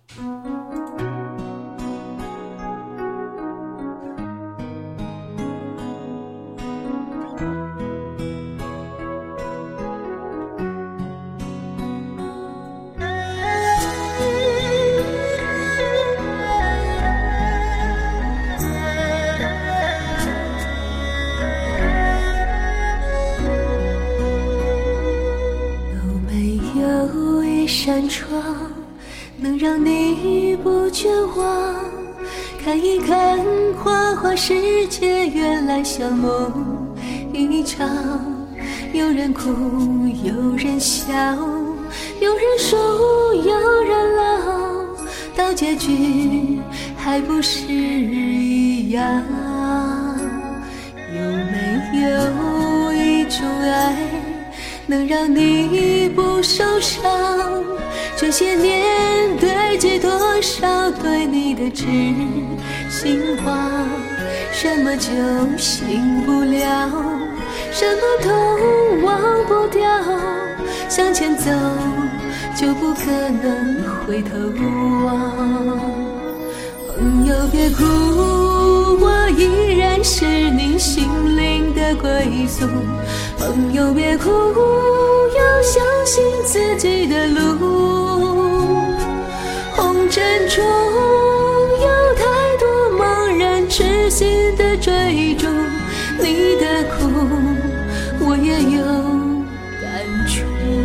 扇窗能让你不绝望，看一看花花世界，原来像梦一场。有人哭，有人笑，有人输，有人老，到结局还不是一样。有没有一种爱能让你不受伤？这些年堆积多少对你的痴心话？什么就醒不了，什么都忘不掉，向前走就不可能回头望。朋友别哭，我依然是你心灵的归宿。朋友别哭，要相信自己的路。红尘中有太多茫然痴心的追逐，你的苦我也有感触。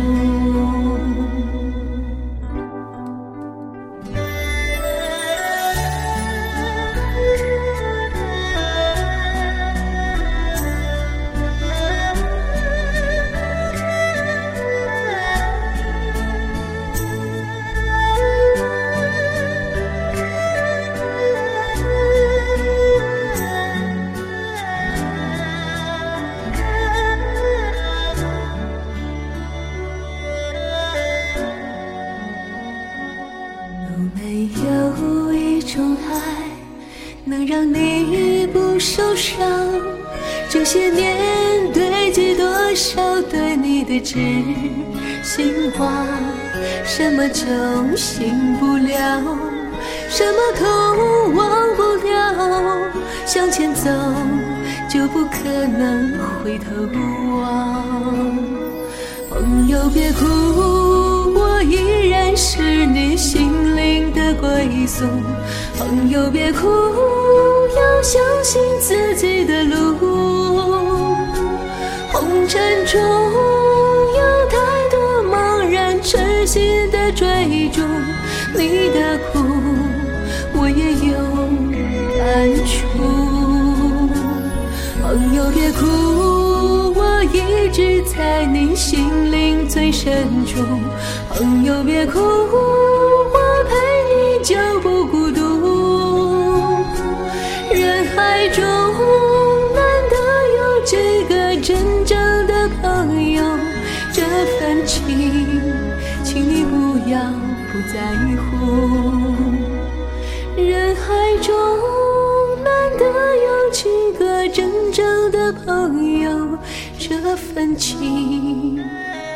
有一种爱能让你不受伤，这些年堆积多少对你的痴心话？什么就醒不了，什么都忘不掉，向前走就不可能回头望。朋友别哭，我依然是你心灵的归宿。朋友别哭，要相信自己的路。红尘中有太多茫然痴心的追逐，你的苦我也有感触。朋友别哭，我一直在你心灵最深处。朋友别哭，我陪你就不孤独。人海中难得有几个真正的朋友，这份情请你不要不在乎。人海中难得有几个真正的朋友，这份情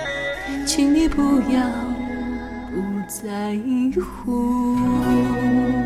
请你不要不在乎。